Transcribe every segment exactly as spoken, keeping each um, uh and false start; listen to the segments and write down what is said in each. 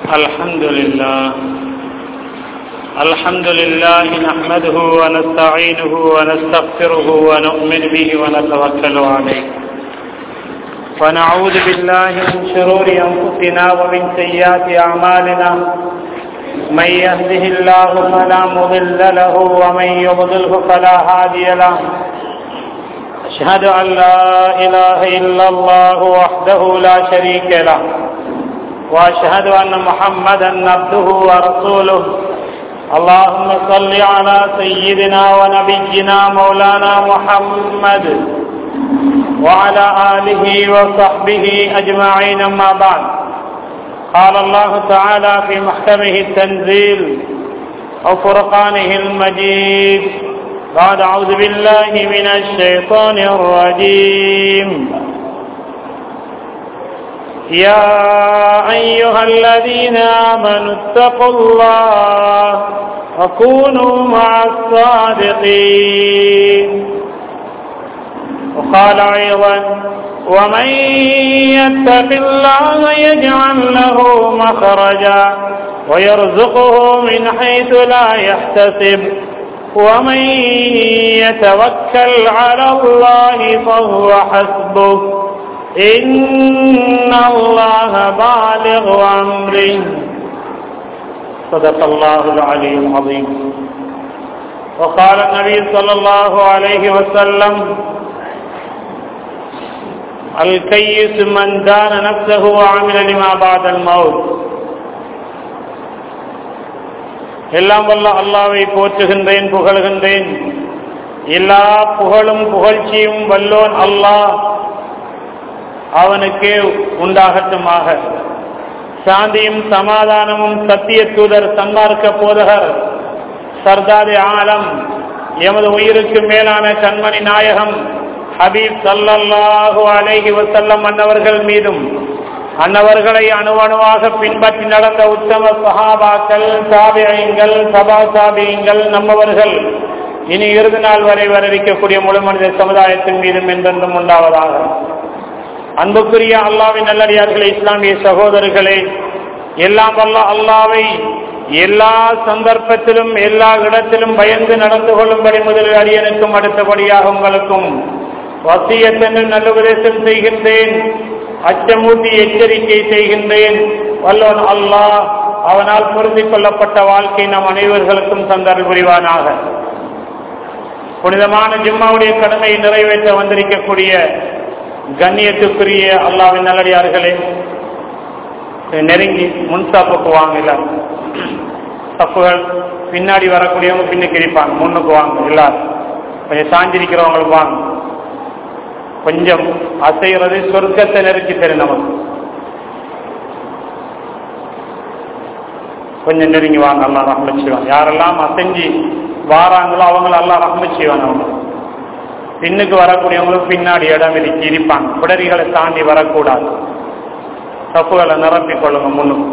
الحمد لله الحمد لله نحمده ونستعينه ونستغفره ونؤمن به ونتوكل عليه ونعوذ بالله من شرور أنفسنا ومن سيئات أعمالنا من يهده الله فلا مضل له ومن يضلله فلا هادي له أشهد أن لا إله إلا الله وحده لا شريك له وأشهد أن محمدا عبده ورسوله اللهم صل على سيدنا ونبينا مولانا محمد وعلى آله وصحبه أجمعين أما بعد قال الله تعالى في محكمه التنزيل وفرقانه المجيد بعد أعوذ بالله من الشيطان الرجيم يا أيها الذين آمنوا اتقوا الله وكونوا مع الصادقين وقال أيضا ومن يتق الله يجعل له مخرجا ويرزقه من حيث لا يحتسب ومن يتوكل على الله فهو حسبه إن الله بالغ أمره صدق الله العلي العظيم وقال النبي صلى الله عليه وسلم الكيس من دان نفسه وعمل لما بعد الموت. எல்லாம் வல்ல அல்லாஹ்வை போற்றுகின்றேன், புகழ்கின்றேன். எல்லா புகழும் புகழ்ச்சியும் வல்லோன் அல்லாஹ் அவனுக்கே உண்டாகட்டுமாக. சாந்தியும் சமாதானமும் சத்திய தூதர் சன்மார்க்க போதகர் சர்தாரி ஆலம் எமது உயிருக்கு மேலான கண்மணி நாயகம் ஹபீப் ஸல்லல்லாஹு அலைஹி வஸல்லம் அன்னவர்கள் மீதும் அன்னவர்களை அணுவணுவாக பின்பற்றி நடந்த உத்தம சஹாபாக்கள், தாபிஈன்கள், தபா தாபிஈன்கள், நம்மவர்கள் இனி இறுதி நாள் வரை வரவிக்கக்கூடிய முழு மனித சமுதாயத்தின் மீதும் என்றென்றும் உண்டாவதாக. அன்புக்குரிய அல்லாஹ்வின் நல்லடியார்களே, இஸ்லாமிய சகோதரர்களே, எல்லாம் வல்ல அல்லாஹ்வை எல்லா சந்தர்ப்பத்திலும் எல்லா இடத்திலும் பயந்து நடந்து கொள்ளும்படி முதலில் அடியனுக்கும் அடுத்தபடியாக உங்களுக்கும் வசியத்தென்று நல்ல உபதேசம் செய்கின்றேன், அச்சமூட்டி எச்சரிக்கை செய்கின்றேன். வல்லோன் அல்லாஹ் அவனால் பொருந்திக் கொள்ளப்பட்ட வாழ்க்கை நம் அனைவர்களுக்கும் தந்தருள் புரிவானாக. புனிதமான ஜும்மாவுடைய கடமையை நிறைவேற்ற வந்திருக்கக்கூடிய கண்ணியத்துக்குரிய அல்லாஹ்வின் நல்லடியார்களே, நெருங்கி முன்சாப்புக்கு வாங்க. எல்லாரும் தப்புகள் பின்னாடி வரக்கூடியவங்க பின்னுக்கு இருப்பாங்க, முன்னுக்கு வாங்க. எல்லாரும் கொஞ்சம் சாஞ்சிருக்கிறவங்களுக்கு வாங்க. கொஞ்சம் அசைகிறது சொர்க்கத்தை நெருக்கி தரும் நமக்கு. கொஞ்சம் நெருங்கி வாங்க. அல்லாஹ் ரஹ்மத் செய்வான். யாரெல்லாம் அசைஞ்சி வாராங்களோ அவங்கள அல்லாஹ் ரஹ்மத் செய்வான். அவங்க பின்னுக்கு வரக்கூடியவங்களுக்கு பின்னாடி இடம் இருக்கு இருப்பாங்க. பிடரிகளை தாண்டி வரக்கூடாது. தப்புகளை நிரப்பிக் கொள்ளுங்க முன்னுக்கு.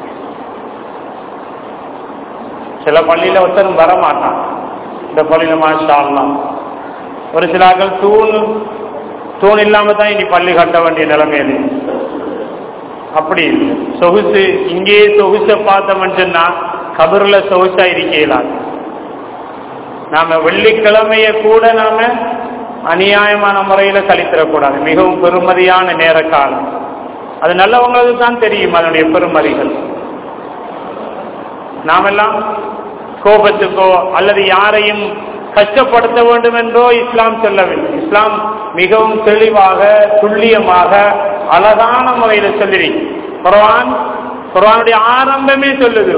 சில பள்ளியில ஒருத்தரும் வரமாட்டான். இந்த பள்ளியில மாஷா அல்லாஹ் ஒரு சிலாக்கள் தூண் தூண் இல்லாம தான் இனி பள்ளி கட்ட வேண்டிய நிலைமையில அப்படி சொகுசு. இங்கேயே சொகுச பார்த்தோம்னு சொன்னா கபர்ல சொகுசா இருக்கலாது. நாம வெள்ளிக்கிழமைய கூட நாம அநியாயமான முறையில கழித்திடக்கூடாது. மிகவும் பெருமதியான நேர காலம். அது நல்லவங்களுக்கு தான் தெரியும் அதனுடைய பெருமதிகள். நாமெல்லாம் கோபத்துக்கோ அல்லது யாரையும் கஷ்டப்படுத்த வேண்டும் என்றோ இஸ்லாம் சொல்லவில்லை. இஸ்லாம் மிகவும் தெளிவாக துல்லியமாக அழகான முறையில சொல்லிருக்கு. குர்ஆன் குர்ஆனுடைய ஆரம்பமே சொல்லுது.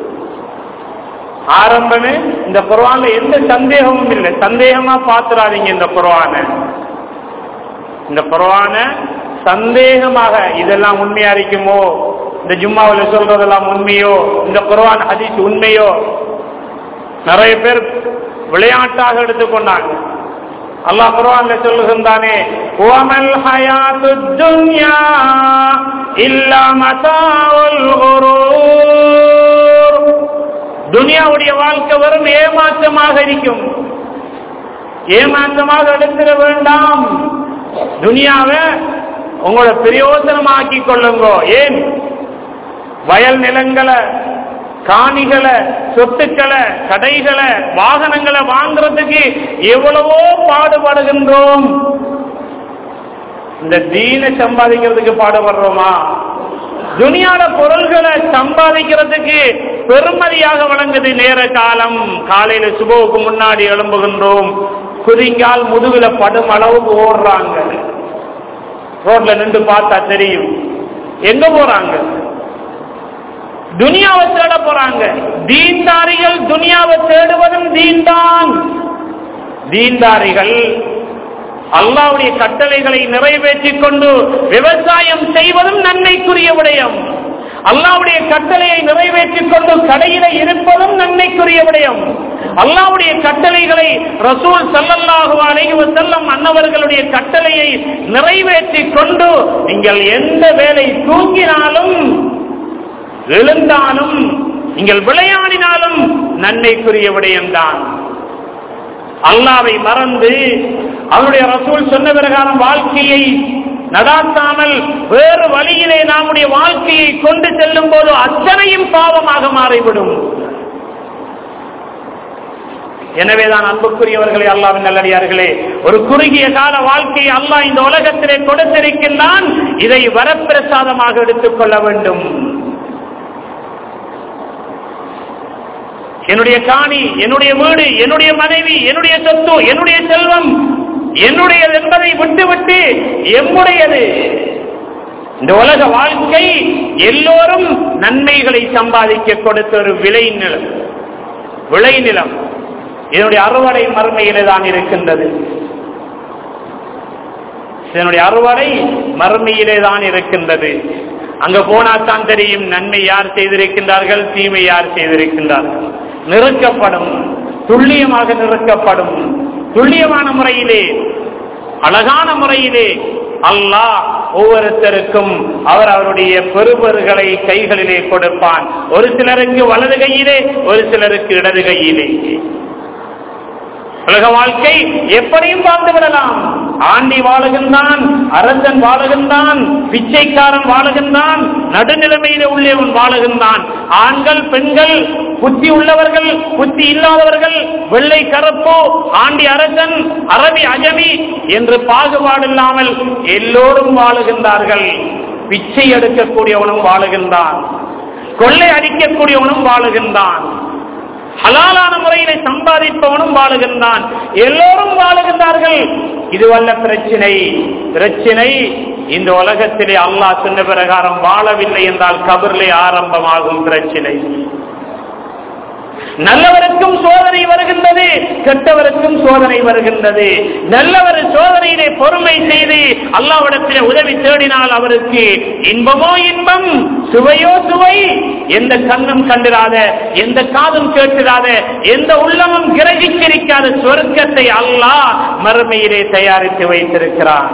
ஆரம்பமே இந்த குர்ஆன்ல எந்த சந்தேகமும் இல்லை. சந்தேகமா பாத்துறாதீங்க இந்த குர்ஆன. இந்த குர்ஆன சந்தேகமாக இதெல்லாம் உண்மையா இருக்குமோ, இந்த ஜும்மாவில் சொல்றதெல்லாம் உண்மையோ, இந்த குர்ஆன் ஹதீஸ் உண்மையோ, நிறைய பேர் விளையாட்டாக எடுத்துக்கொண்டாங்க. அல்லாஹ் குர்ஆன்ல சொல்லுகின்றானே, வமல் ஹயாத்துத் துன்யா இல்லா மதாஉல் குரூர். துனியாவுடைய வாழ்க்கை வரும் ஏமாற்றமாக இருக்கும். ஏமாற்றமாக எடுத்துட வேண்டாம். துனியாவை உங்களோட பிரயோஜனமாக்கி கொள்ளுங்க. ஏன் வயல் நிலங்களை, காணிகளை, சொத்துக்களை, கடைகளை, வாகனங்களை வாங்குறதுக்கு எவ்வளவோ பாடுபடுகின்றோம். இந்த தீனை சம்பாதிக்கிறதுக்கு பாடுபடுறோமா? துனியால பொருள்களை சம்பாதிக்கிறதுக்கு பெருமதியாக வழங்குது நேர காலம். காலையில சுபவுக்கு முன்னாடி எழும்புகின்றோம், குதிங்கால் முதுகுல படும் அளவுக்கு ஓடுறாங்க. ரோட்ல நின்று பார்த்தா தெரியும் எங்க போறாங்க. துனியாவை தேட போறாங்க. தீன்தாரிகள் துனியாவை தேடுவதும் தீன்தான். தீன்தாரிகள் அல்லாஹ்வுடைய கட்டளைகளை நிறைவேற்றிக் கொண்டு விவசாயம் செய்வதும் நன்மைக்குரிய விடயம். அல்லாஹ்வுடைய கட்டளையை நிறைவேற்றிக் கொண்டு கடையில இருப்பதும் நன்மைக்குரிய விடயம். அல்லாஹ்வுடைய கட்டளைகளை ரசூல் ஸல்லல்லாஹு அலைஹி வஸல்லம் அன்னவர்களுடைய கட்டளையை நிறைவேற்றிக் கொண்டு நீங்கள் எந்த வேளை தூங்கினாலும் எழுந்தாலும் நீங்கள் விளையாடினாலும் நன்மைக்குரிய விடயம்தான். அல்லாஹ்வை மறந்து அவருடைய ரசூல் சொன்ன பிரகாரம் வாழ்க்கையை நடாத்தாமல் வேறு வழியிலே நம்முடைய வாழ்க்கையை கொண்டு செல்லும் போது அத்தனையும் பாவமாக மாறிவிடும். எனவேதான் அன்புக்குரியவர்களே, அல்லாஹ்வின் நல்லடியார்களே, ஒரு குறுகிய கால வாழ்க்கையை அல்லாஹ் இந்த உலகத்திலே கொடுத்திருக்கின்றான். இதை வரப்பிரசாதமாக எடுத்துக் கொள்ள வேண்டும். என்னுடைய காணி, என்னுடைய வீடு, என்னுடைய மனைவி, என்னுடைய சொத்து, என்னுடைய செல்வம் என்னுடையது என்பதை விட்டுவிட்டு எம்முடையது. இந்த உலக வாழ்க்கை எல்லோரும் நன்மைகளை சம்பாதிக்க கொடுத்த ஒரு விளை நிலம். விளை நிலம் என்னுடைய அறுவடை மறுமையிலே தான் இருக்கின்றது. என்னுடைய அறுவடை மறுமையிலே தான் இருக்கின்றது. அங்க போனாத்தான் தெரியும் நன்மை யார் செய்திருக்கின்றார்கள், தீமை யார் செய்திருக்கின்றார்கள். நிறுக்கப்படும், துல்லியமாக நிறுக்கப்படும். துல்லியமான முறையிலே, அழகான முறையிலே அல்லாஹ் ஒவ்வொருத்தருக்கும் அவர் அவருடைய பெறுபர்களை கைகளிலே கொடுப்பான். ஒரு சிலருக்கு வலது கையிலே, ஒரு சிலருக்கு இடது கையிலே. உலக வாழ்க்கை எப்படியும் பார்த்து விடலாம். ஆண்டி வாழுகின்றான், அரசன் வாழுகின்றான், பிச்சைக்காரன் வாழுகின்றான், நடுநிலைமையிலே உள்ளவன் வாழுகின்றான். ஆண்கள், பெண்கள், புத்தி உள்ளவர்கள், புத்தி இல்லாதவர்கள், வெள்ளை கருப்பு, ஆண்டி அரசன், அரபி அஜமி என்று பாகுபாடு இல்லாமல் எல்லோரும் வாழுகின்றார்கள். பிச்சை எடுக்கக்கூடியவனும் வாழுகின்றான், கொள்ளை அடிக்கக்கூடியவனும் வாழுகின்றான், ஹலாலான முறையிலே சம்பாதிப்பவனும் வாழுகின்றான். எல்லோரும் வாழுகின்றார்கள். இதுவல்ல பிரச்சினை. பிரச்சினை இந்த உலகத்திலே அல்லாஹ் சொன்ன பிரகாரம் வாழவில்லை என்றால் கபரிலே ஆரம்பமாகும் பிரச்சினை. நல்லவருக்கும் சோதனை வருகின்றது, கெட்டவருக்கும் சோதனை வருகின்றது. நல்லவர் சோதனையிலே பொறுமை செய்து அல்லாஹ்விடத்திலே உதவி தேடினால் அவருக்கு இன்பமோ இன்பம், சுவையோ சுவை. எந்த கண்ணும் கண்டிராத, எந்த காதும் கேட்டிராத, எந்த உள்ளமும் கிரகிச்சிருக்காத சொர்க்கத்தை அல்லாஹ் மறுமையிலே தயாரித்து வைத்திருக்கிறான்.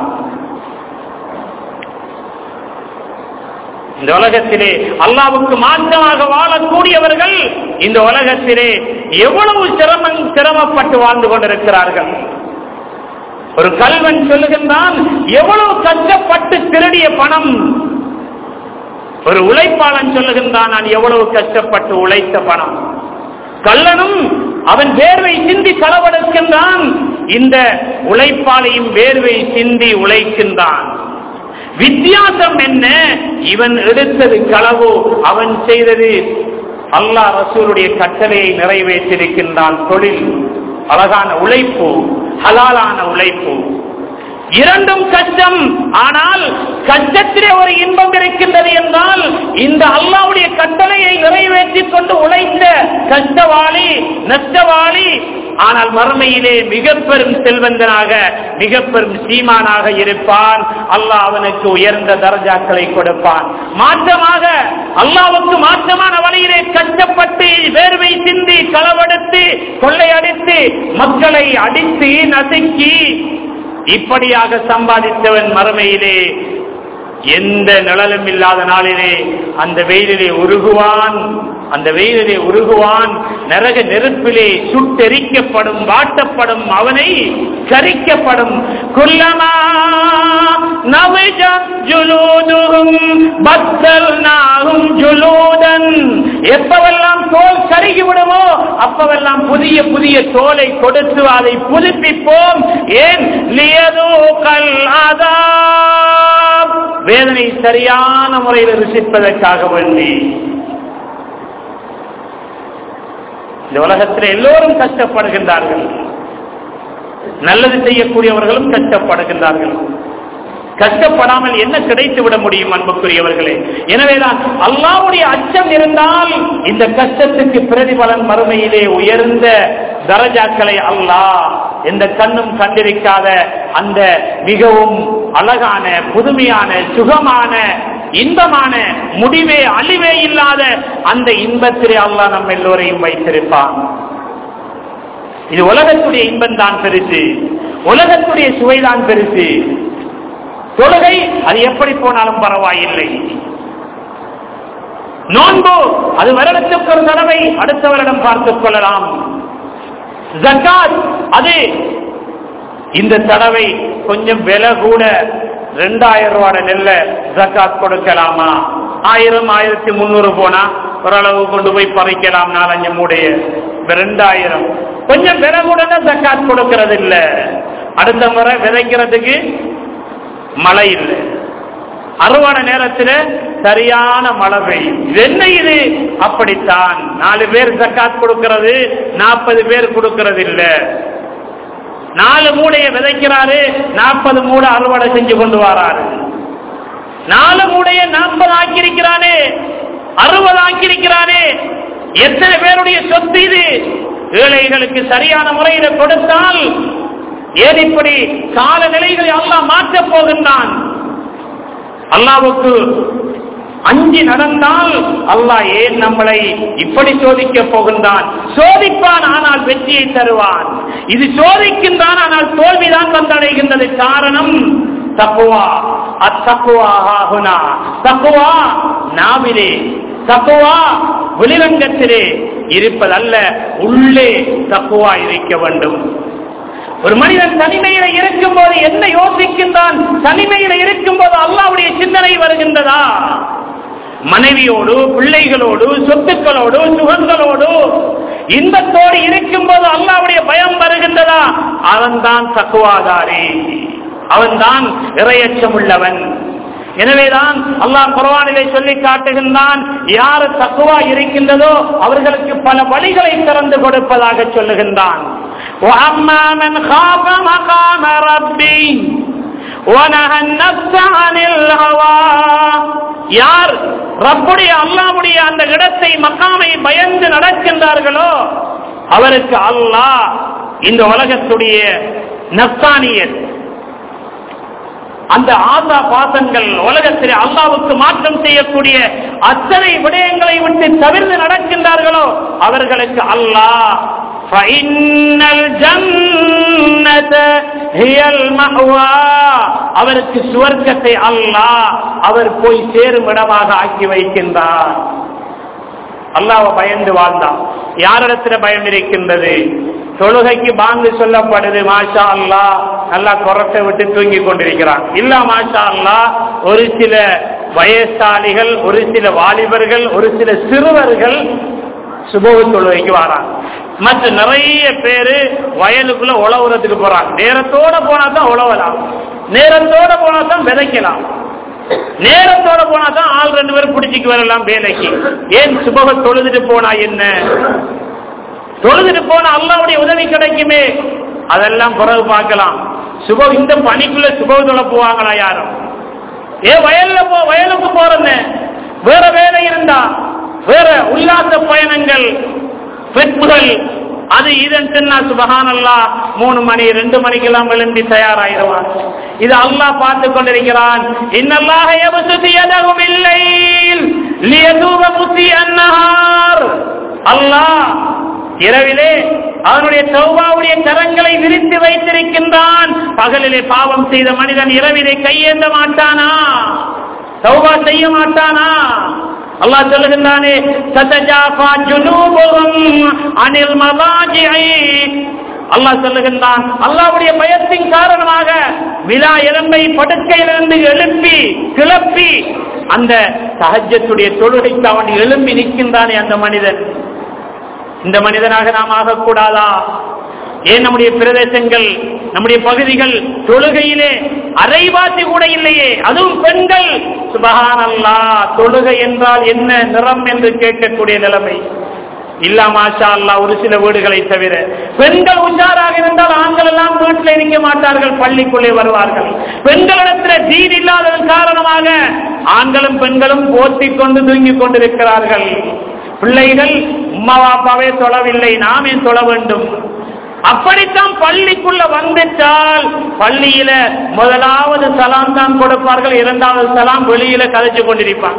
இந்த உலகத்திலே அல்லாஹ்வுக்கு மாற்றமாக வாழக்கூடியவர்கள் இந்த உலகத்திலே எவ்வளவு சிரமம் சிரமப்பட்டு வாழ்ந்து கொண்டிருக்கிறார்கள். ஒரு கல்வன் சொல்லுகின்றான், எவ்வளவு கஷ்டப்பட்டு திருடிய பணம். ஒரு உழைப்பாளன் சொல்லுகின்றான், நான் எவ்வளவு கஷ்டப்பட்டு உழைத்த பணம். கள்ளனும் அவன் வேர்வை சிந்தி களவெடுக்கின்றான், இந்த உழைப்பாளையும் வேர்வை சிந்தி உழைக்கின்றான். வித்தியாசம் என்ன? இவன் எடுத்தது களவு, அவன் செய்தது அல்லாஹ் ரசூலுடைய கட்டளையை நிறைவேற்றிருக்கின்றான். தொழில், அழகான உழைப்பு, ஹலாலான உழைப்பு. இரண்டும் கஷ்டம். ஆனால் கஷ்டத்திலே ஒரு இன்பம் இருக்கின்றது என்றால் இந்த அல்லாஹ்வுடைய கட்டளையை நிறைவேற்றிக் கொண்டு உழைத்த கஷ்டவாளி, நஷ்டவாளி, ஆனால் மறுமையிலே மிக பெரும் செல்வந்தனாக, மிக பெரும் சீமானாக இருப்பான். அல்லாஹ் அவனுக்கு உயர்ந்த தரஜாக்களை கொடுப்பான். மாற்றமாக அல்லாஹ்வுக்கு மாற்றமான வழியிலே கஷ்டப்பட்டு வேர்வை சிந்தி களவெடுத்து கொள்ளையடித்து மக்களை அடித்து நசுக்கி இப்படியாக சம்பாதித்தவன் மறுமையிலே எந்த நிழலும் இல்லாத நாளிலே அந்த வெயிலிலே உருகுவான். அந்த வெயிலிலே உருகுவான். நரக நெருப்பிலே சுட்டெரிக்கப்படும், வாட்டப்படும், அவனை கரிக்கப்படும். குல்லமா நவஜத் ஜுலூதுஹும் பத்தல்நாஹும் ஜுலூதன். எப்பவெல்லாம் தோல் கருகி விடுமோ அப்பவெல்லாம் புதிய புதிய தோலை கொடுத்து அதை புதுப்பிப்போம். ஏன்? லியதூகல் அதாப், வேதனை சரியான முறையில் ருசிப்பதற்காக வேண்டி. இந்த உலகத்தில் எல்லோரும் கஷ்டப்படுகின்றார்கள். நல்லது செய்யக்கூடியவர்களும் கஷ்டப்படுகின்றார்கள். கஷ்டப்படாமல் என்ன கிடைத்து விட முடியும் அன்புக்குரியவர்களே? எனவேதான் அல்லாஹ்வுடைய அச்சம் இருந்தால் இந்த கஷ்டத்துக்கு பிரதிபலன் மறுமையிலே உயர்ந்த தரஜாக்களை அல்லாஹ் எந்த கண்ணும் கண்டிருக்காத அந்த மிகவும் அழகான, புதுமையான, சுகமான, இன்பமான, முடிவே அழிவே இல்லாத அந்த இன்பத்திலே அல்லாஹ் நம்ம எல்லோரையும் வைத்திருப்பான். இது உலகத்துடைய இன்பம் தான் பெருசு, உலகத்துடைய சுவைதான் பெருசு. தொழுகை அது எப்படி போனாலும் பரவாயில்லை. நோன்பு அது வருடத்துக்கு ஒரு தடவை அடுத்த வருடம் பார்த்துக் கொள்ளலாம். ஜகாத் அது இந்த தடவை கொஞ்சம் விலை கூட ரெண்டாயிரம் ரூபாய் நெல்ல ஜகாத் கொடுக்கலாமா? ஆயிரம் ஆயிரத்தி முன்னூறு போனா ஓரளவு கொண்டு போய் பறிக்கலாம். நாலஞ்சு மூடைய ரெண்டாயிரம் கொஞ்சம் விலை கூட ஜகாத் கொடுக்கிறது இல்ல. அடுத்த முறை விதைக்கிறதுக்கு மழை இல்லை, அறுவடை நேரத்தில் சரியான மழை பெய்யும். என்ன இது? அப்படித்தான். நாலு பேர் ஜக்காத் கொடுக்கிறது, நாற்பது பேர் கொடுக்கிறது இல்ல. நாலு மூடைய விதைக்கிறாரு, நாற்பது மூடை அறுவடை செஞ்சு கொண்டு வராரு. நாலு மூடைய நாற்பது ஆக்கியிருக்கிறானே, அறுபது ஆக்கியிருக்கிறானே. எத்தனை பேருடைய சொத்து இது? ஏழைகளுக்கு சரியான முறையில கொடுத்தால் ஏன் இப்படி காலநிலைகளை அல்லாஹ் மாற்றப் போகின்றான்? அல்லாஹ்வுக்கு அஞ்சி நடந்தால் அல்லாஹ் ஏன் நம்மளை இப்படி சோதிக்க போகின்றான்? சோதிப்பான், ஆனால் வெற்றியை தருவான். இது சோதிக்கின்றான், ஆனால் தோல்விதான் வந்தடைகின்றது. காரணம் தக்வா. அத்தக்வா ஹாஹுனா. தக்வா நாவிலே, தக்வா வெளிரங்கத்திலே இருப்பதல்ல, உள்ளே தக்வா இருக்க வேண்டும். ஒரு மனிதன் தனிமையில இருக்கும் போது என்ன யோசிக்கின்றான்? தனிமையில இருக்கும் போது அல்லாஹ்வுடைய சிந்தனை வருகின்றதா? மனைவியோடு, பிள்ளைகளோடு, சொத்துக்களோடு, சுகங்களோடு, இன்பத்தோடு இருக்கும் போது அல்லாஹ்வுடைய பயம் வருகின்றதா? அவன்தான் தக்வாதாரி, அவன்தான் இறையச்சம் உள்ளவன். எனவேதான் அல்லாஹ் குர்ஆனிலே சொல்லி காட்டுகின்றான், யார் தக்வா இருக்கின்றதோ அவர்களுக்கு பல வழிகளை திறந்து கொடுப்பதாக சொல்லுகின்றான். وَأَمَّا مَنْ خَافَ مَقَامَ رَبِّهِ وَنَهَى النَّفْسَ عَنِ الْهَوَى. யார் ரப்புடைய அல்லாஹ்வுடைய அந்த இடத்தை, மக்காமை பயந்து நடக்கின்றார்களோ அவருக்கு அல்லாஹ் இந்த உலகத்துடைய நஃப்சானியத், அந்த ஆசா பாசங்கள், உலகத்திலே அல்லாஹ்வுக்கு மாற்றம் செய்யக்கூடிய அத்தனை விடயங்களை விட்டு தவிர்த்து நடக்கின்றார்களோ அவர்களுக்கு அல்லாஹ் ஃபஇன்னல் ஜன்னத ஹியல் மஅவா, அவருக்கு சுவர்க்கத்தை அல்லாஹ் அவர் போய் சேரும் இடமாக ஆக்கி வைக்கின்றார். அல்லாஹ்வை பயந்து வாழ்ந்தான். யாரிடத்துல பயம் இருக்கின்றது? தொழுகைக்கு பாங்கு சொல்லப்படுது, மாஷா அல்லாஹ் நல்லா குரட்டை விட்டு தூங்கி கொண்டிருக்கிறான். இல்ல மாஷா அல்லாஹ் ஒரு சில வயசாளிகள், ஒரு சில வாலிபர்கள், ஒரு சில சிறுவர்கள் சுபஹ் தொழுகைக்கு வராங்க. மற்ற நிறைய பேரு வயலுக்குள்ள உழவுறதுக்கு போறாங்க. நேரத்தோட போனா தான் உழவலாம், நேரத்தோட போனா தான் விதைக்கலாம், நேரத்தோட போனா தான் ஆள் ரெண்டு பேரும் பிடிச்சிக்கு வரலாம் வேலைக்கு. ஏன்? சுபஹ் தொழுதுட்டு போனா என்ன? தொழுதுட்டு போனா அல்லாஹ்வுடைய உதவி கிடைக்குமே. அதெல்லாம் பிறகு பார்க்கலாம். சுபஹ் இந்த பணிக்குள்ள சுபஹ் தொழ போவாங்களா யாரும்? ஏ வயல்ல போ, வயலுக்கு போறேன்னு வேற வேலை இருந்தா, வேற உல்லாச பயணங்கள், வெட்புகள், அது இதன்னா சுபஹானல்லாஹ் மூணு மணி ரெண்டு மணிக்கெல்லாம் விழுந்தி தயாராயிருவான். இது அல்லாஹ் பார்த்து கொண்டிருக்கிறான். இன்னல்லாஹ யப்சுது யதஹு பில்லைல் லியதூப முஸிஅன் நஹார். அல்லாஹ் இரவிலே அவனுடைய தௌபாவுடைய கரங்களை விரித்து வைத்திருக்கின்றான். பகலிலே பாவம் செய்த மனிதன் இரவிலே கையேந்த மாட்டானா? தௌபா செய்ய மாட்டானா? அல்லாஹ் சொல்லுகின்றானே, ததஜாஃபா ஜுனூபுஹும் அனில் மலாஜிஇ. அல்லாஹ் சொல்லுகின்றான், அல்லாஹ்வுடைய பயத்தின் காரணமாக விலா எலும்பை படுக்கையிலிருந்து எழுப்பி கிளப்பி அந்த தஹஜ்ஜுடைய தொழுகைக்கு அவன் எழும்பி நிற்கின்றானே அந்த மனிதன். இந்த மனிதனாக நாம் ஆகக்கூடாதா? ஏன் நம்முடைய பிரதேசங்கள், நம்முடைய பகுதிகள் தொழுகையிலே அரைவாசி கூட இல்லையே, அதுவும் பெண்கள். சுப்ஹானல்லாஹ், தொழுகை என்றால் என்ன நிறம் என்று கேட்கக்கூடிய நிலைமை. இல்ல மாஷா அல்லாஹ், ஒரு சில வீடுகளை தவிர பெண்கள் உஷாராக இருந்தால் ஆண்கள் எல்லாம் வீட்டில் இருக்க மாட்டார்கள், பள்ளிக்குள்ளே வருவார்கள். பெண்களிடத்தில் தீன் இல்லாததன் காரணமாக ஆண்களும் பெண்களும் போத்திக் கொண்டு தூங்கிக் கொண்டிருக்கிறார்கள். பிள்ளைகள் உம்மா பாப்பாவே தொழவில்லை, நாம் ஏன் தொழ வேண்டும்? அப்படித்தான் பள்ளிக்குள்ள வந்துட்டால் பள்ளியில முதலாவது சலாம் தான் கொடுப்பார்கள், இரண்டாவது சலாம் வெளியில கதைச்சு கொண்டிருப்பாங்க.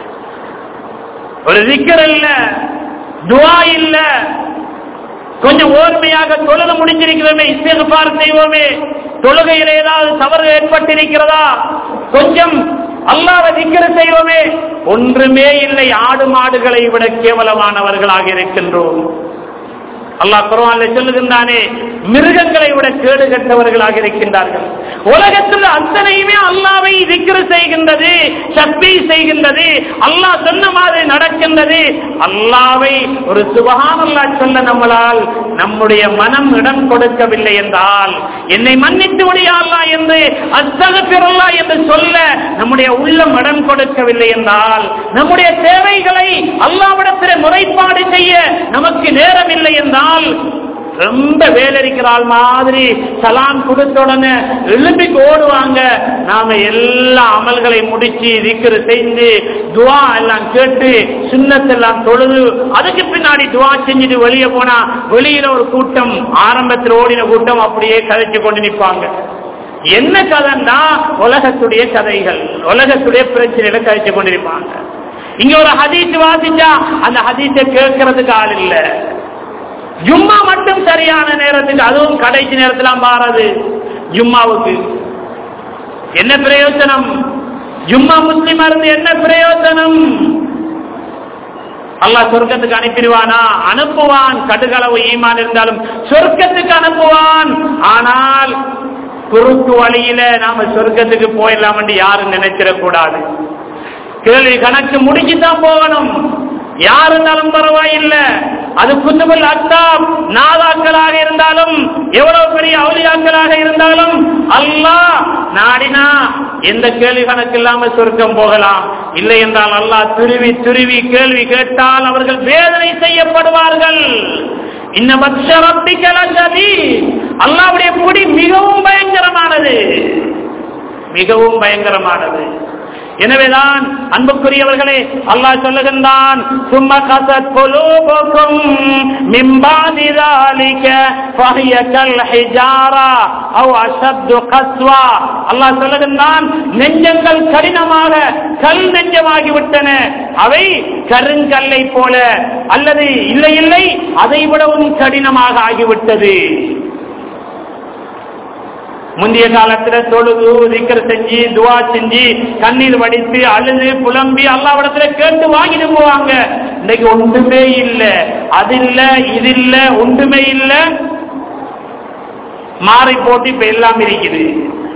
ஒரு திக்ர் இல்ல, துஆ இல்ல. கொஞ்சம் ஓர்மையாக தொழுது முடிஞ்சிருக்கிறோமே, இஸ்திக்பார் செய்வோமே, தொழுகையில் ஏதாவது தவறு ஏற்பட்டிருக்கிறதா, கொஞ்சம் அல்லாஹ்வை திக்ர் செய்வோமே, ஒன்றுமே இல்லை. ஆடு மாடுகளை விட கேவலமானவர்களாக இருக்கின்றோம். அல்லாஹ் குர்ஆன்ல சொல்லுகின்றானே, மிருகங்களை விட கேடு கெட்டவர்களாக இருக்கின்றார்கள். உலகத்தில் அத்தனையுமே அல்லாஹ்வை திக்ர் செய்கின்றது, தஸ்பீஹ் செய்கின்றது, அல்லாஹ் சொன்ன மாதிரி நடக்கின்றது. அல்லாஹ்வை ஒரு சுப்ஹானல்லாஹ் சொல்ல நம்மளால் நம்முடைய மனம் இடம் கொடுக்கவில்லை என்றால், என்னை மன்னித்து விடு யா அல்லாஹ் என்று அஸ்தக்ஃபிருல்லாஹ் என்று சொல்ல நம்முடைய உள்ளம் இடம் கொடுக்கவில்லை என்றால், நம்முடைய தேவைகளை அல்லாஹ்விடத்தில் முறைப்பாடு செய்ய நமக்கு நேரம் இல்லை என்றால், ரொம்ப வேலைக்கிறாள் மாதிரி சலாம் கொடுத்த உடனே எழுப்பி ஓடுவாங்க. நாம எல்லா அமல்களை முடிச்சு திக்ர் செஞ்சு துஆ எல்லாம் கேட்டு சுன்னத்தெல்லாம் தொழுது அதுக்கு பின்னாடி துஆ செஞ்சுட்டு வெளியே போனா வெளியில ஒரு கூட்டம், ஆரம்பத்தில் ஓடின கூட்டம் அப்படியே கதைச்சு கொண்டு நிற்பாங்க. என்ன கதைன்னா உலகத்துடைய கதைகள், உலகத்துடைய பிரச்சனைகளை கதைச்சு கொண்டிருப்பாங்க. இங்க ஒரு ஹதீஸ் வாசிச்சா அந்த ஹதீஸை கேட்கறதுக்கு ஆள் இல்ல. ஜும்மா மட்டும் சரியான நேரத்துக்கு, அதுவும் கடைசி நேரத்தில் மாறாது. ஜும்மாவுக்கு என்ன பிரயோஜனம்? ஜும்மா முஸ்லிமா இருந்து என்ன பிரயோஜனம்? அல்லாஹ் சொர்க்கத்துக்கு அனுப்பிடுவானா? அனுப்புவான். கடுகளவு ஈமான் இருந்தாலும் சொர்க்கத்துக்கு அனுப்புவான். ஆனால் குறுக்கு வழியில நாம சொர்க்கத்துக்கு போயிடலாம் என்று யாரும் நினைச்சிடக்கூடாது. கேள்வி கணக்கு முடிச்சுதான் போகணும். யார் இருந்தாலும் பரவாயில்லை, அது குத்துபுல் அக்தாப் நாதாக்களாக இருந்தாலும் எவ்வளவு பெரிய அவுலியாக்களாக இருந்தாலும் அல்லாஹ் நாடினா எந்த கேள்வி கணக்கு இல்லாம சொர்க்கம் போகலாம். இல்லை என்றால் அல்லாஹ் துருவி துருவி கேள்வி கேட்டால் அவர்கள் வேதனை செய்யப்படுவார்கள். அல்லாஹ்வுடைய பொடி மிகவும் பயங்கரமானது, மிகவும் பயங்கரமானது. எனவேதான் அன்புக்குரியவர்களே, அல்லாஹ் சொல்லுகின்றான், சும்ம கஸத் குலூபுக்கும் மின் பாதி ذلك فهي كالحجارة أو أشد قسوة. அல்லாஹ் சொல்லுகின்றான், நெஞ்சங்கள் கடினமாக கல் நெஞ்சமாகி விட்டன, அவை கருங்கல்லை போல, அல்லது இல்லை இல்லை அதை விடவும் கடினமாக ஆகிவிட்டது. முந்தைய காலத்துல தொழுது திக்ர் செஞ்சு துஆ செஞ்சு கண்ணீர் வடித்து அழுது புலம்பி அல்லாஹ்விடத்துல கேட்டு வாங்கிட்டு போவாங்க. இன்னைக்கு ஒன்றுமே இல்ல, அது இல்ல இது இல்ல, ஒன்றுமே இல்ல, மாறி போட்டு இப்ப எல்லாம் இருக்குது.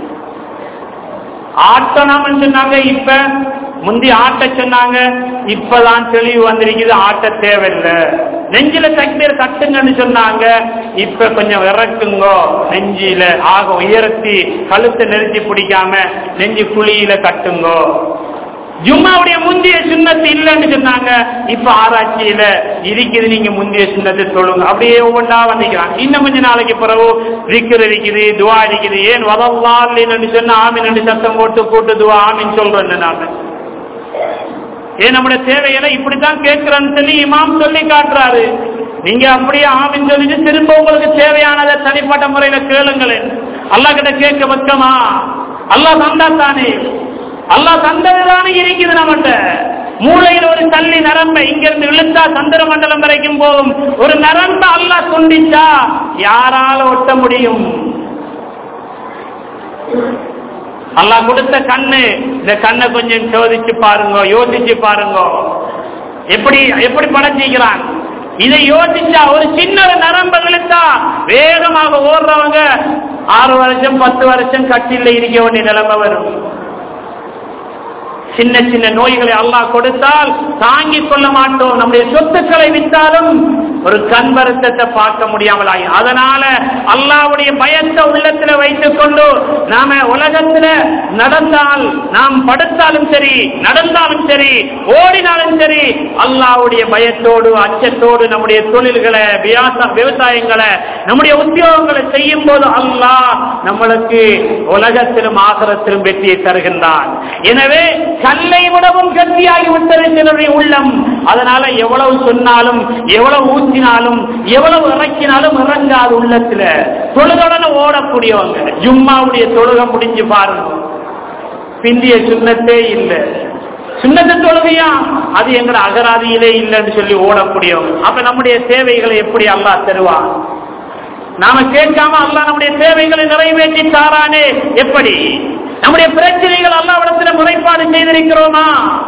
ஆட்டணும் சொன்னாங்க, இப்ப முந்தி ஆட்ட சொன்னாங்க, இப்பதான் தெளிவு வந்திருக்குது, ஆட்ட தேவையில்லை. நெஞ்சில தக்பீர் தட்டுங்கன்னு சொன்னாங்க, இப்ப கொஞ்சம் இறக்குங்கோ, நெஞ்சில ஆக உயர்த்தி கழுத்தை நெருச்சி பிடிக்காம நெஞ்சு குழியில கட்டுங்கோ. ஜும்மாவுடைய முந்தைய சுன்னத்து இல்லைன்னு சொன்னாங்க, இப்ப ஆராய்ச்சியில இருக்குது, நீங்க முந்தைய சுன்னத்தை சொல்லுங்க. அப்படியே ஒவ்வொன்றா வந்துக்கிறாங்க. இன்னும் கொஞ்ச நாளைக்கு பிறகு திக்ர் இருக்குது, துஆ இருக்குது. ஏன் வதல்லான்னு சொன்னா ஆமீன் சத்தம் போட்டு கூட்டு துஆ ஆமீன் சொல்றேன்னு நாங்க. ஏன் நம்முடைய தேவைகளை இப்படித்தான் கேட்கிறேன்னு சொல்லி இமாம் சொல்லி காட்டுறாரு. நீங்க அப்படியே ஆமீன் சொல்லிட்டு திரும்ப உங்களுக்கு தேவையானதை தனிப்பட்ட முறையில கேளுங்களேன். அல்லாஹ் கிட்ட கேட்க பக்கமா? அல்லாஹ் தந்தா தானே, அல்லாஹ் தந்ததுதானே இருக்குது. நம்மகிட்ட மூளையில் ஒரு தள்ளி நரம்பை இங்கிருந்து இழுத்தா சந்திர மண்டலம் வரைக்கும் போகும். ஒரு நரம்ப அல்லாஹ் துண்டிச்சா யாரால ஒட்ட முடியும்? அல்லாஹ் கொடுத்த கண்ணு, இந்த கண்ணை கொஞ்சம் சோதிச்சு பாருங்க, யோசிச்சு பாருங்க, எப்படி எப்படி படைச்சிக்கிறான். இதை யோசிச்சா ஒரு சின்ன நரம்பு இழுத்தா வேகமாக ஓடுறவங்க ஆறு வருஷம் பத்து வருஷம் கட்டில இருக்க வேண்டிய நிலைமை வரும். சின்ன சின்ன நோய்களை அல்லாஹ் கொடுத்தால் தாங்கிக் கொள்ள மாட்டோம். நம்முடைய சொத்துக்களை விட்டாலும் ஒரு கண் வருத்தத்தை பார்க்க முடியாமல் ஆகி, அதனால அல்லாஹ்வுடைய பயத்தை உள்ளத்துல வைத்துக் கொண்டு நாம உலகத்துல நடந்தால், நாம் படுத்தாலும் சரி, நடந்தாலும் சரி, ஓடினாலும் சரி, அல்லாஹ்வுடைய பயத்தோடு அச்சத்தோடு நம்முடைய தொழில்களை, விவசாயங்களை, நம்முடைய உத்தியோகங்களை செய்யும் போது அல்லாஹ் நம்மளுக்கு உலகத்திலும் ஆகிரத்திலும் வெற்றியை தருகின்றான். எனவே கல்லை விடவும் கத்தியாகி விட்டது சிலருடைய உள்ளம். அதனால எவ்வளவு சொன்னாலும், எவ்வளவு ஊற்றினாலும், எவ்வளவு இறக்கினாலும் இறங்காது உள்ளத்துல. தொழுகடனை ஓடக்கூடியவங்க ஜும்மாவுடைய தொழுகை முடிஞ்சு பாருங்க, பிந்திய சுண்ணத்தே இல்லை. சுண்ணத்து தொழுகையா அது எங்கட அகராதியிலே இல்லைன்னு சொல்லி ஓடக்கூடியவங்க. அப்ப நம்முடைய தேவைகளை எப்படி அல்லாஹ் தருவான்? நாம கேட்காம அல்லாஹ் நம்முடைய தேவைகளை நிறைவேற்றி தாரானே எப்படி? நம்முடைய பிரச்சனைகள் அல்லாஹ்விடத்தில் முறைப்பாடு செய்திருக்கிறோமா?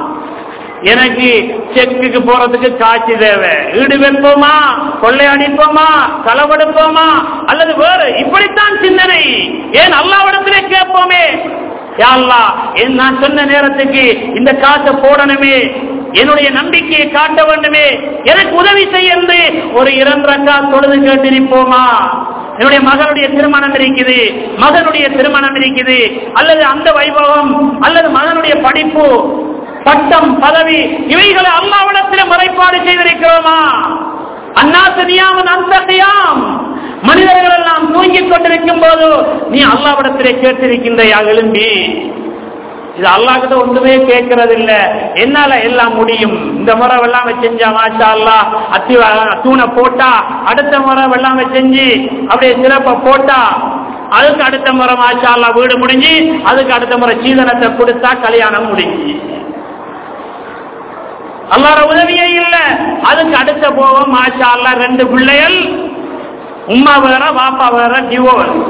எனக்கு செக்குக்கு போறதுக்கு காட்சி தேவை, ஈடு வைப்போமா, கொள்ளையடிப்போமா, களவெடுப்போமா, அல்லது வேறு? இப்படித்தான் சிந்தனை. ஏன் அல்லாஹ்விடத்திலே கேட்போமே, யா அல்லாஹ் நான் சொன்ன நேரத்துக்கு இந்த காசை போடணுமே, என்னுடைய நம்பிக்கையை காட்ட வேண்டுமே, எனக்கு உதவி செய்ய ஒரு இரண்டு ரக்காத் தொழுது கேட்டிருப்போமா? என்னுடைய மகனுடைய திருமணம் இருக்குது, மகனுடைய திருமணம் இருக்குது, அல்லது அந்த வைபவம், அல்லது மகனுடைய படிப்பு, பட்டம், பதவி, இவைகளை அல்லாஹ்விடத்தில் முறைப்பாடு செய்திருக்கிறோமா? அன்னாசு நியாமன் அன்தகியாம், மனிதர்கள் எல்லாம் தூங்கிக் கொண்டிருக்கும் போது நீ அல்லாஹ்விடத்திலே கேட்டிருக்கின்றையா எழும்பி? இது அல்லாஹ்கிட்ட ஒன்றுமே கேட்கறது இல்ல. என்னால எல்லாம் முடியும், இந்த முறை வெள்ளாம செஞ்சா மாஷா அல்லாஹ் அத்தி தூணை போட்டா, அடுத்த முறை வெள்ளாம செஞ்சு அப்படியே சிறப்ப போட்டா, அதுக்கு அடுத்த முறை மாஷா அல்லாஹ் வீடு முடிஞ்சு, அதுக்கு அடுத்த முறை சீதனத்தை கொடுத்தா கல்யாணம் முடிஞ்சு. அல்லாஹ்வோட உதவியே இல்ல. அதுக்கு அடுத்த போவோம் மாஷா அல்லாஹ் ரெண்டு பிள்ளைகள், உம்மா வேற பாப்பா வேற, டிவோர்ஸ்.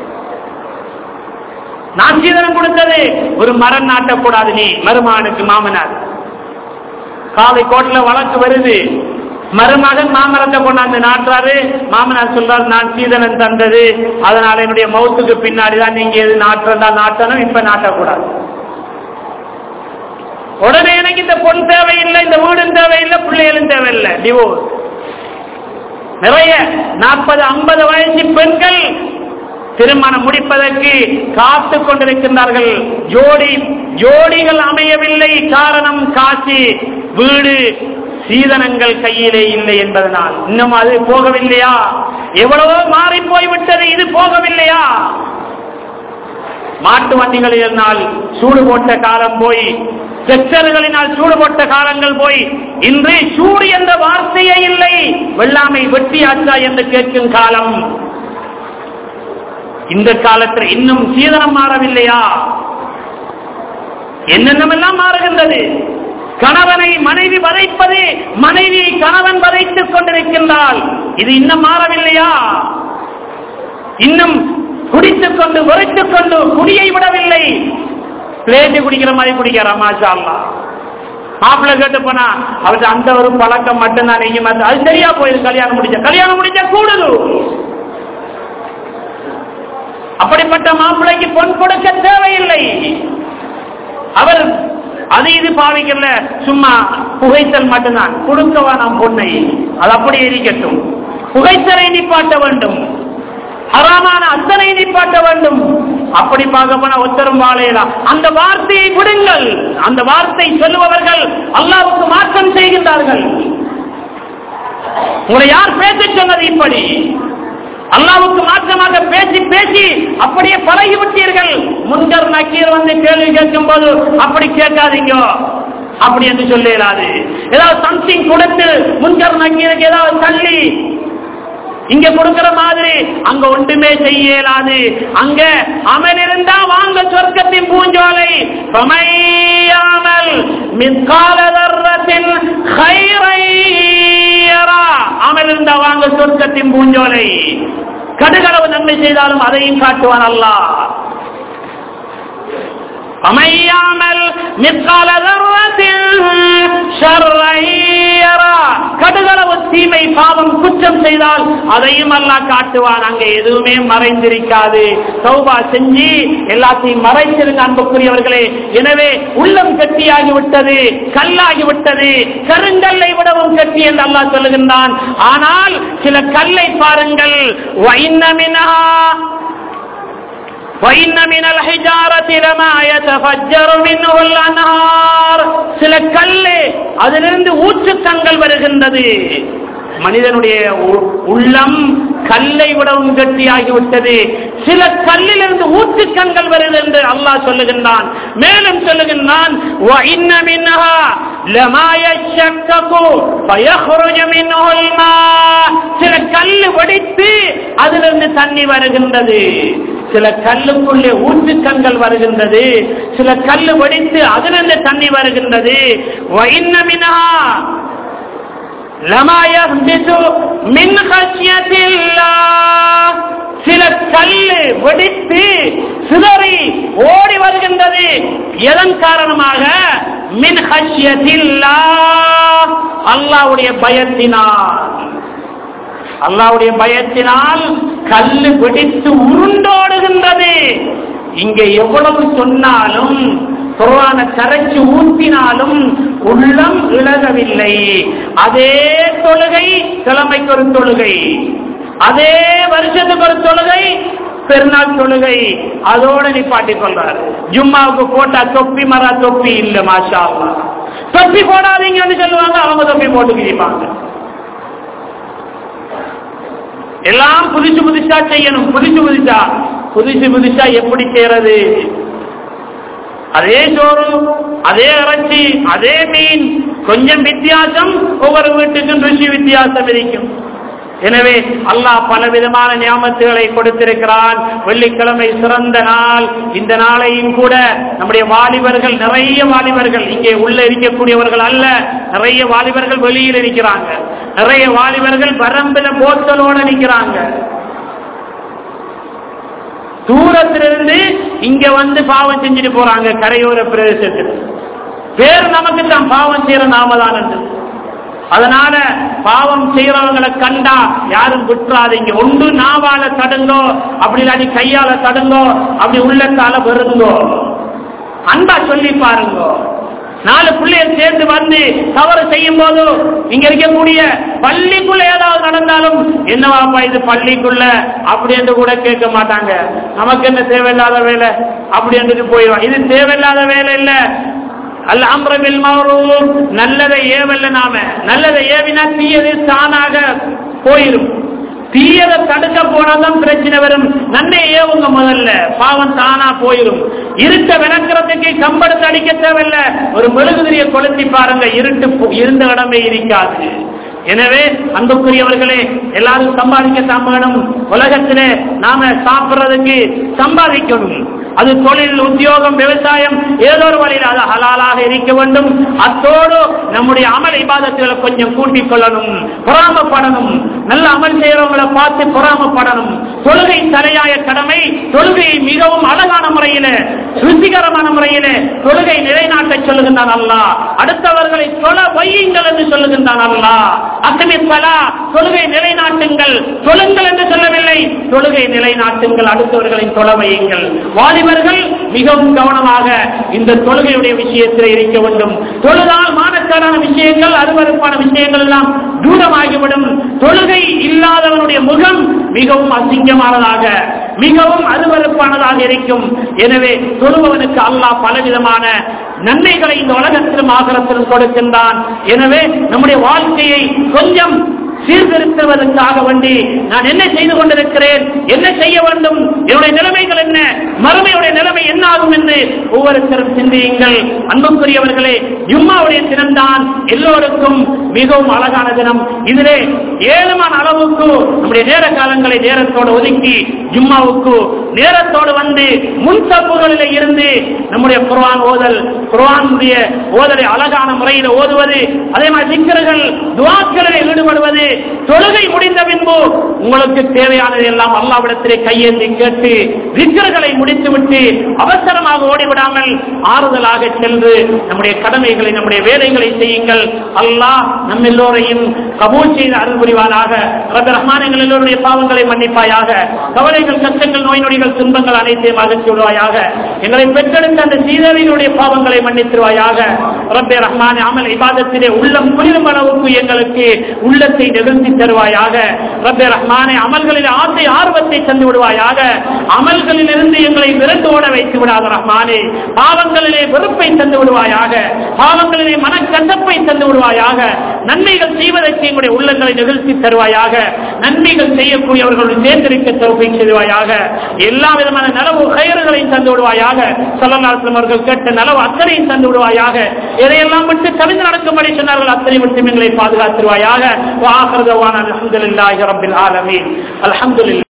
நான் சீதனம் கொடுத்தது ஒரு மரம் நாட்டக்கூடாது, நீ மருமகனுக்கு மாமனார். காலை கோட்டில் வழக்கு வருது, மருமகன் மாமரத்தை கொண்டாந்து நாட்டுறாரு, மாமனார் சொல்றாரு நான் சீதனம் தந்தது, அதனால என்னுடைய மௌத்துக்கு பின்னாடிதான் நீங்க எது நாட்டுறதா நாட்டணும், இப்ப நாட்டக்கூடாது. உடனே எனக்கு இந்த பொன் தேவையில்லை, இந்த வீடும் தேவையில்லை, பிள்ளைகளும் தேவையில்லை, டிவோர்ஸ். நிறைய நாற்பது ஐம்பது வயசு பெண்கள் திருமணம் முடிப்பதற்கு காத்து கொண்டிருக்கின்றார்கள். ஜோடி ஜோடிகள் அமையவில்லை. காரணம் காட்சி, வீடு, சீதனங்கள் கையிலே இல்லை என்பதனால். இன்னும் அது போகவில்லையா? எவ்வளவோ மாறி போய்விட்டது, இது போகவில்லையா? மாட்டு வண்டிகளினால் சூடு போட்ட காலம் போய், செக்டர்களினால் சூடு போட்ட காலங்கள் போய், இன்று சூடு என்ற வார்த்தையே இல்லை. வெள்ளாமை வெட்டியாச்சா என்று கேட்கும் காலம். இந்த காலத்தில் இன்னும் சீதனம் மாறவில்லையா? என்னென்னமெல்லாம் மாறுகின்றது. கணவனை மனைவி வதைப்பது, மனைவியை கணவன் வதைத்துக் கொண்டிருக்கின்றால் இது இன்னும் மாறவில்லையா? இன்னும் குடித்துக் கொண்டு உரைத்துக் கொண்டு குடியை விடவில்லை, பிளேட்டு குடிக்கிற மாதிரி குடிக்கிற. மாஷா அல்லாஹ். மாப்பிள்ளை கேட்டு போனா அவருக்கு அந்த ஒரு பழக்கம் மட்டும்தான், நீங்க அது சரியா போயிரு. கல்யாணம் முடிச்ச கல்யாணம் முடிச்ச கூடுது. அப்படிப்பட்ட மாப்பிள்ளைக்கு பொன் கொடுக்க தேவையில்லை. அவர் அது இது பாவிக்கல, சும்மா புகைத்தல் மட்டும்தான். கொடுக்கவா நாம் பொண்ணை, அது அப்படியே இருக்கட்டும். புகைத்தலை நிப்பாட்ட வேண்டும், ஹராமான அத்தனை நிப்பாட்ட வேண்டும். அப்படி பார்க்க போனா ஒத்தரும் வாழையலாம். அந்த வார்த்தையை விடுங்கள். அந்த வார்த்தை சொல்லுபவர்கள் அல்லாஹ்வுக்கு மாற்றம் செய்கின்றார்கள். உங்களை யார் பேச சொன்னது? இப்படி அல்லாஹ்வுக்கு மாற்றமாக பேசி பேசி அப்படியே பழகி விட்டீர்கள். முன்கர் நக்கீர் வந்து கேள்வி கேட்கும் போது அப்படி கேட்காதீங்க, அப்படி என்று சொல்ல இயலாது. ஏதாவது சம்திங் கொடுத்து முன்கர் நக்கீருக்கு ஏதாவது தள்ளி இங்க கொடுக்கிற மாதிரி அங்க ஒன்றுமே செய்ய இயலாது. அங்க அமல் இருந்தா வாங்க சொர்க்கத்தின் பூஞ்சோலை. அமல் இருந்தா வாங்க சொர்க்கத்தின் பூஞ்சோலை. கடுகளவு நன்மை செய்தாலும் அதையும் காட்டுவான் அல்லாஹ். அமையாமல் கடுகளவு தீமை பாவம் குற்றம் செய்தால் அதையும் அல்லாஹ் காட்டுவான். அங்கே எதுவுமே மறைந்திருக்காது. தௌபா செஞ்சு எல்லாத்தையும் மறைச்சிருங்க அன்புக்குரியவர்களே. எனவே உள்ளம் கட்டியாகிவிட்டது, கல்லாகிவிட்டது, கருங்கல்லை விடவும் கட்டி என்று அல்லாஹ் சொல்லுகின்றான். ஆனால் சில கல்லை பாருங்கள், சில கல்லு அதிலிருந்து ஊற்றுக்கண்கள் வருகின்றது. மனிதனுடைய உள்ளம் கல்லை விடவும் கட்டியாகிவிட்டது. சில கல்லிலிருந்து ஊற்றுக்கண்கள் வருகிறது என்று அல்லாஹ் சொல்லுகின்றான். மேலும் சொல்லுகின்றான், சில கல்லு வெடித்து அதிலிருந்து தண்ணி வருகின்றது. சில கல்லுக்குள்ளே ஊற்றுக்கண்கள் வருகின்றது. சில கல்லு வெடித்து அதிலிருந்து தண்ணி வருகின்றது. சில கல்லு வெடித்து சிதறி ஓடி வருகின்றது. எதன் காரணமாக? மின் ஹஷ்யத்தில்லாஹ், அல்லாஹ்வுடைய பயத்தினால். அல்லாஹ்வுடைய பயத்தினால் கல்லு வெடித்து உருண்டோடுகின்றது. இங்கே எவ்வளவு சொன்னாலும், குர்ஆன கரைச்சு ஊற்றினாலும் உள்ளம் இழகவில்லை. அதே தொழுகை கிழமைக்கு ஒரு தொழுகை, அதே வருஷத்துக்கு ஒரு தொழுகை, பெருநாள் தொழுகை, அதோட நிப்பாட்டிக் கொள்றார். ஜும்மாவுக்கு போட்டா தொப்பி மரா தொப்பி இல்ல, மாஷா அல்லாஹ். தொப்பி போடாதீங்கன்னு சொல்லுவாங்க, அவங்க தொப்பி போட்டு கிழிப்பாங்க. எல்லாம் புதுசு புதுசா செய்யணும். புதுசு புதுசா புதுசு புதுசா எப்படி செய்யறது? அதே சோறு, அதே இறைச்சி, அதே மீன், கொஞ்சம் வித்தியாசம். ஒவ்வொரு வீட்டுக்கும் ருசி வித்தியாசம் இருக்கும். எனவே அல்லாஹ் பல விதமான நியாமத்துகளை கொடுத்திருக்கிறான். வெள்ளிக்கிழமை சிறந்த நாள். இந்த நாளையும் கூட நம்முடைய வாலிபர்கள், நிறைய வாலிபர்கள் இங்கே உள்ள இருக்கக்கூடியவர்கள் அல்ல, நிறைய வாலிபர்கள் வெளியில் இருக்கிறாங்க. நிறைய வாலிபர்கள் வரம்பில போத்தலோட நிற்கிறாங்க. தூரத்திலிருந்து இங்க வந்து பாவம் செஞ்சுட்டு போறாங்க. கரையோர பிரதேசத்தில் பேர் நமக்கு தான் பாவம் செய்யற நாம தான் என்று. அதனால பாவம் செய்யறவங்களை கண்டா யாரும் விட்டுறாதீங்க. ஒன்று நாவால தடுங்கோ, அப்படி இல்லாட்டி கையால தடுங்கோ, அப்படி உள்ளத்தால வருங்கோ, அன்பா சொல்லி பாருங்க. நாலு பிள்ளைகள் சேர்ந்து வந்து தவறு செய்யும் போது இங்க இருக்கக்கூடிய பள்ளிக்குள்ள ஏதாவது நடந்தாலும், என்னவாப்பா இது பள்ளிக்குள்ள அப்படி என்று கூட கேட்க மாட்டாங்க. நமக்கு என்ன தேவையில்லாத வேலை அப்படி என்று போயிடுவான். இது தேவையில்லாத வேலை இல்ல. அல் அம்ரு பில் மஅரூஃப், நல்லதை ஏவல்ல. நாம நல்லதை ஏவினா தீயது தானாக போயிடும். தீயதை தடுக்க போனாதான் பிரச்சனை வரும். நன்மை ஏவுங்க முதல்ல, பாவம் தானா போயிடும். இருட்ட விளக்குறதுக்கு கம்பெடுத்து அடிக்க தேவையில்ல, ஒரு மெழுகுதிரியை கொளுத்தி பாருங்க, இருட்டு இருந்த இடமே இருக்காது. எனவே அன்புக்குரியவர்களே, எல்லாரும் சம்பாதிக்கத்தான் வேணும். உலகத்திலே நாம சாப்பிடுறதுக்கு சம்பாதிக்கணும். அது தொழில், உத்தியோகம், விவசாயம், ஏதோ ஒரு வழியில் அது ஹலாலாக இருக்க வேண்டும். அத்தோடு நம்முடைய அமல் இபாதத்துகளை கொஞ்சம் கூட்டிக் கொள்ளணும், பொறாமப்படணும். நல்ல அமல் செய்யறவங்களை பார்த்து பொறாமப்படணும். தொழுகை தலையாய கடமை. தொழுகையை மிகவும் அழகான முறையில, ருசிகரமான முறையில தொழுகை நிலைநாட்ட சொல்லுகின்றான் அல்லாஹ். அடுத்தவர்களை தொழ வையுங்கள் என்று சொல்லுகின்றான் அல்லாஹ். அக்மிஸ்ஸலா, தொழுகை நிலைநாட்டுங்கள். தொழுங்கள் என்று சொல்லவில்லை, தொழுகை நிலைநாட்டுங்கள், அடுத்தவர்களின் தொழ வையுங்கள். வாலிபர்கள் மிகவும் கவனமாக இந்த தொழுகையுடைய விஷயத்தில் இருக்க வேண்டும். தொழுதால் மானக்காரான விஷயங்கள், அருவருப்பான விஷயங்கள் எல்லாம் தூரமாகிவிடும். தொழுகை இல்லாதவனுடைய முகம் மிகவும் அசிங்கமானதாக, மிகவும் அருவருப்பானதாக இருக்கும். எனவே தொழுபவனுக்கு அல்லாஹ் பலவிதமான நன்மைகளை இந்த உலகத்திலும் ஆகிரத்திலும் கொடுக்கின்றான். எனவே நம்முடைய வாழ்க்கையை கொஞ்சம் சீர்திருத்துவதற்காக வேண்டி நான் என்ன செய்து கொண்டிருக்கிறேன், என்ன செய்ய வேண்டும், என்னுடைய நிலைமைகள் என்ன, மறுமையுடைய நிலைமை என்ன ஆகும் என்று ஒவ்வொருத்தரும் சிந்தியுங்கள். அன்புக்குரியவர்களே, ஜும்மாவுடைய தினம்தான் எல்லோருக்கும் மிகவும் அழகான தினம். இதிலே ஏழுமான அளவுக்கு நம்முடைய நேர காலங்களை நேரத்தோடு ஒதுக்கி ஜும்மாவுக்கு நேரத்தோடு வந்து முன்சப்புகளில் இருந்து நம்முடைய குர்ஆன் ஓதல், குர்ஆனுடைய ஓதலை அழகான முறையில் ஓதுவது, அதே மாதிரி திக்ர்கள், துஆக்களில் ஈடுபடுவது, தொழுகை முடிந்த பின்பு உங்களுக்கு தேவையானது எல்லாம் அல்லாஹ்விடத்திலே கையேந்தி கேட்டு விக்கிரகளை முடித்துவிட்டு அவசரமாக ஓடிவிடாமல் ஆறுதலாக சென்று நம்முடைய கடமைகளை நம்முடைய வேலைகளை செய்யுங்கள். அல்லாஹ் நம்ம எல்லோரையும் கபூல் செய்து அருள் புரிவானாக. ரப்பர் ரஹ்மான் எங்கள் எல்லோருடைய பாவங்களை மன்னிப்பாயாக. கவலைகள், கஷ்டங்கள், நோய் நொடிகள், துன்பங்கள் அனைத்தையும் அகற்றி விடுவாயாக. எங்களை பெற்றெடுத்த அந்த சீதவினுடைய பாவங்களை மன்னித்துவாயாக. ரப்பே ரஹ்மான் அமல் இபாதத்திலே உள்ளம் குளிரும் அளவுக்கு எங்களுக்கு உள்ளத்தை நிகழ்த்தி தருவாயாக. ரப்பே ரஹ்மானே அமல்களில் ஆசை ஆர்வத்தை தந்து விடுவாயாக. அமல்களில் இருந்து எங்களை விரண்டு ஓட வைத்து விடாத ரஹ்மானே. பாவங்களிலே வெறுப்பை தந்து விடுவாயாக. பாவங்களிலே மனக்கசப்பை தந்து விடுவாயாக. நன்மைகள் செய்வதற்கு எங்களுடைய உள்ளங்களை நிகழ்த்தி தருவாயாக. நன்மைகள் செய்யக்கூடியவர்களுடன் சேர்ந்திருக்க தௌஃபீக் செய்வாயாக. எல்லா விதமான நலவு கயிறுகளை தந்து விடுவாயாக. ஸல்லல்லாஹு அலைஹி வஸல்லம் அவர்கள் கேட்ட நலவு அத்தனையும் தந்து விடுவாயாக. எதையெல்லாம் விட்டு கவிழ்ந்து நடக்கும்படி சொன்னார்கள் அத்தனை விட்டு எங்களை பாதுகாத்துருவாயாக. வ ஆகிரு தஅவானா அல்ஹம்துலில்லாஹி ரப்பில் ஆலமீன். அல்ஹம்துலில்லாஹ்.